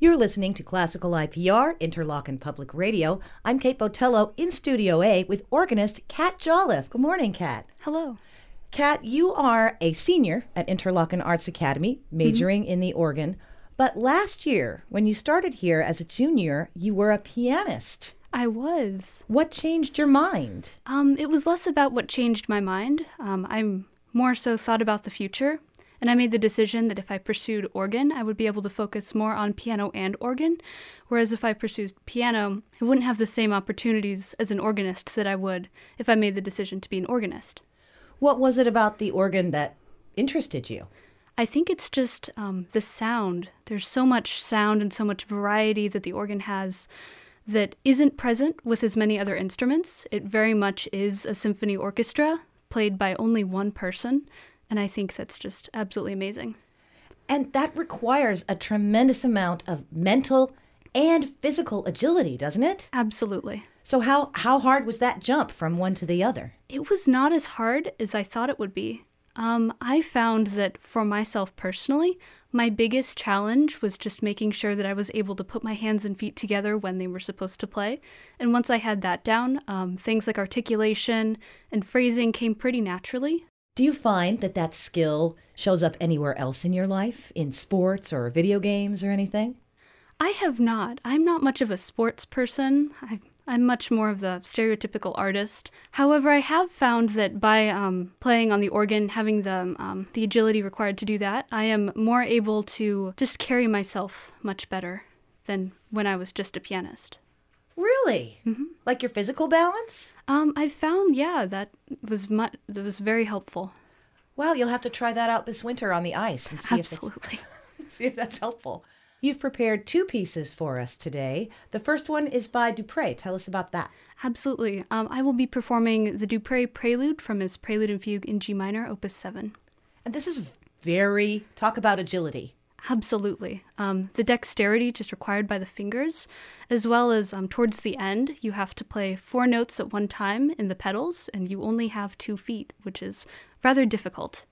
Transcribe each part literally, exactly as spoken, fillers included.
You're listening to Classical I P R, Interlochen Public Radio. I'm Kate Botello in Studio A with organist Kat Jolliffe. Good morning, Kat. Hello. Kat, you are a senior at Interlochen Arts Academy, majoring mm-hmm. in the organ. But last year, when you started here as a junior, you were a pianist. I was. What changed your mind? Um, it was less about what changed my mind. Um, I'm more so thought about the future. And I made the decision that if I pursued organ, I would be able to focus more on piano and organ, whereas if I pursued piano, I wouldn't have the same opportunities as an organist that I would if I made the decision to be an organist. What was it about the organ that interested you? I think it's just um, the sound. There's so much sound and so much variety that the organ has that isn't present with as many other instruments. It very much is a symphony orchestra played by only one person. And I think that's just absolutely amazing. And that requires a tremendous amount of mental and physical agility, doesn't it? Absolutely. So how, how hard was that jump from one to the other? It was not as hard as I thought it would be. Um, I found that for myself personally, my biggest challenge was just making sure that I was able to put my hands and feet together when they were supposed to play. And once I had that down, um, things like articulation and phrasing came pretty naturally. Do you find that that skill shows up anywhere else in your life, in sports or video games or anything? I have not. I'm not much of a sports person. I, I'm much more of the stereotypical artist. However, I have found that by um, playing on the organ, having the, um, the agility required to do that, I am more able to just carry myself much better than when I was just a pianist. Really? Mm-hmm. Like your physical balance? Um, I found, yeah, that was much, that was very helpful. Well, you'll have to try that out this winter on the ice and see Absolutely. if it's, see if that's helpful. You've prepared two pieces for us today. The first one is by Dupre. Tell us about that. Absolutely. Um, I will be performing the Dupre Prelude from his Prelude and Fugue in G minor, Opus seven. And this is very, talk about agility. Absolutely. Um, the dexterity just required by the fingers, as well as um, towards the end, you have to play four notes at one time in the pedals, and you only have two feet, which is rather difficult.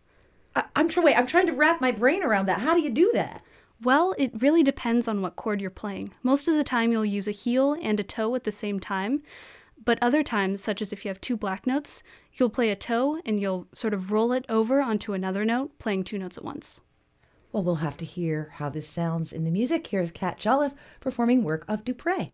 I- I'm trying. Wait, I'm trying to wrap my brain around that. How do you do that? Well, it really depends on what chord you're playing. Most of the time, you'll use a heel and a toe at the same time, but other times, such as if you have two black notes, you'll play a toe and you'll sort of roll it over onto another note, playing two notes at once. Well, we'll have to hear how this sounds in the music. Here's Kat Jolliffe performing work of Dupre.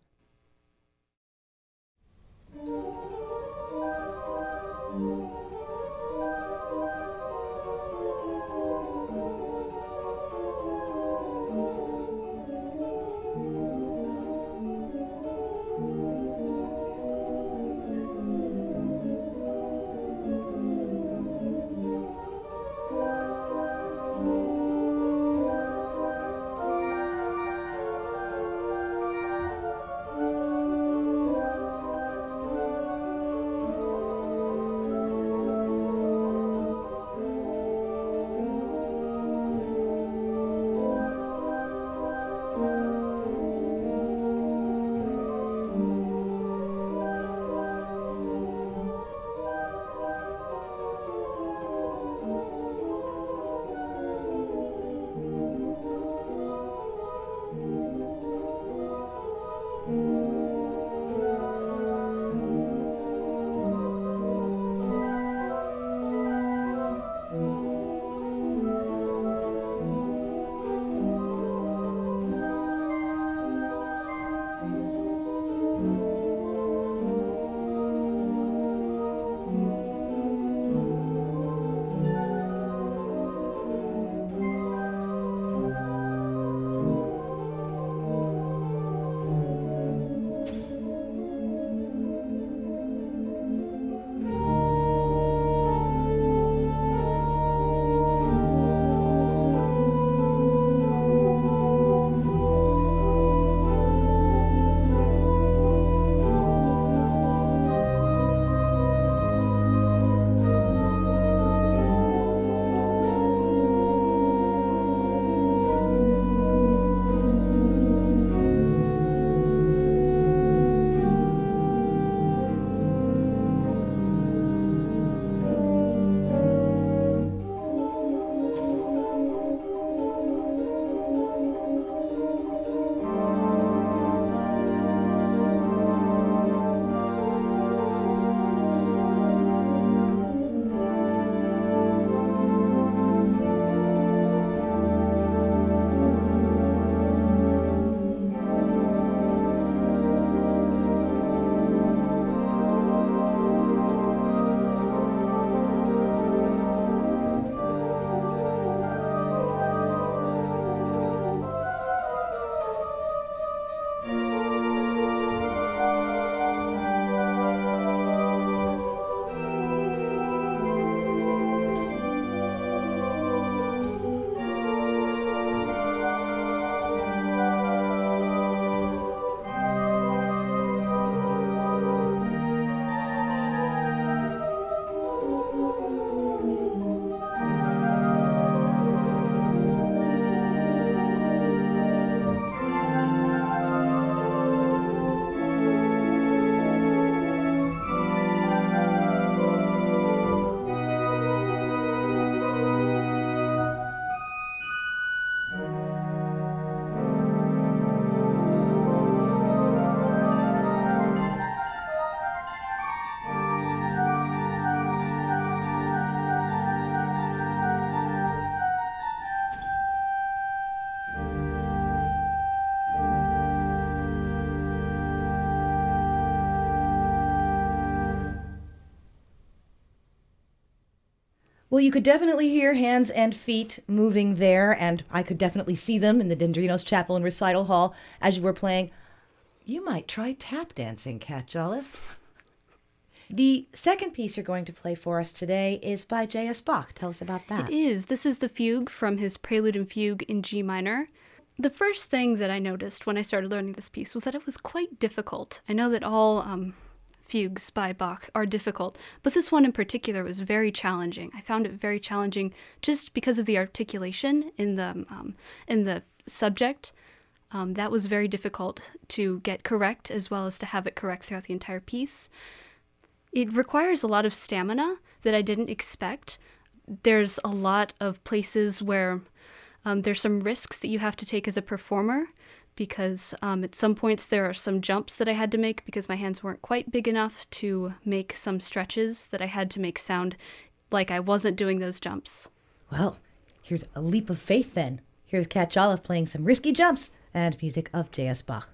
Well, you could definitely hear hands and feet moving there, and I could definitely see them in the Dendrinos Chapel and Recital Hall as you were playing. You might try tap dancing, Cat Jolliffe. The second piece you're going to play for us today is by J S. Bach. Tell us about that. It is. This is the fugue from his Prelude and Fugue in G minor. The first thing that I noticed when I started learning this piece was that it was quite difficult. I know that all um, fugues by Bach are difficult, but this one in particular was very challenging. I found it very challenging just because of the articulation in the um, in the subject. Um, that was very difficult to get correct, as well as to have it correct throughout the entire piece. It requires a lot of stamina that I didn't expect. There's a lot of places where um, there's some risks that you have to take as a performer, because um, at some points there are some jumps that I had to make because my hands weren't quite big enough to make some stretches that I had to make sound like I wasn't doing those jumps. Well, here's a leap of faith then. Here's Cat Jolliffe playing some risky jumps and music of J S. Bach.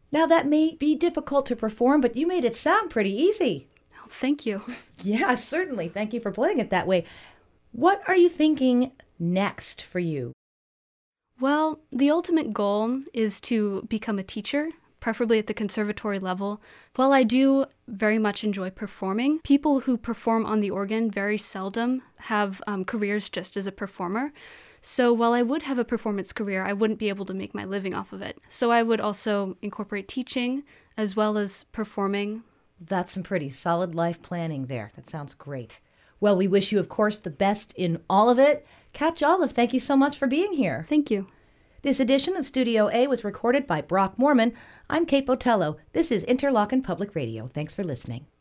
Now, that may be difficult to perform, but you made it sound pretty easy. Oh, thank you. Yeah, certainly. Thank you for playing it that way. What are you thinking next for you? Well, the ultimate goal is to become a teacher, preferably at the conservatory level. While I do very much enjoy performing, people who perform on the organ very seldom have um, careers just as a performer. So while I would have a performance career, I wouldn't be able to make my living off of it. So I would also incorporate teaching as well as performing. That's some pretty solid life planning there. That sounds great. Well, we wish you, of course, the best in all of it. Kat Jolliffe, thank you so much for being here. Thank you. This edition of Studio A was recorded by Brock Morman. I'm Kate Botello. This is Interlochen Public Radio. Thanks for listening.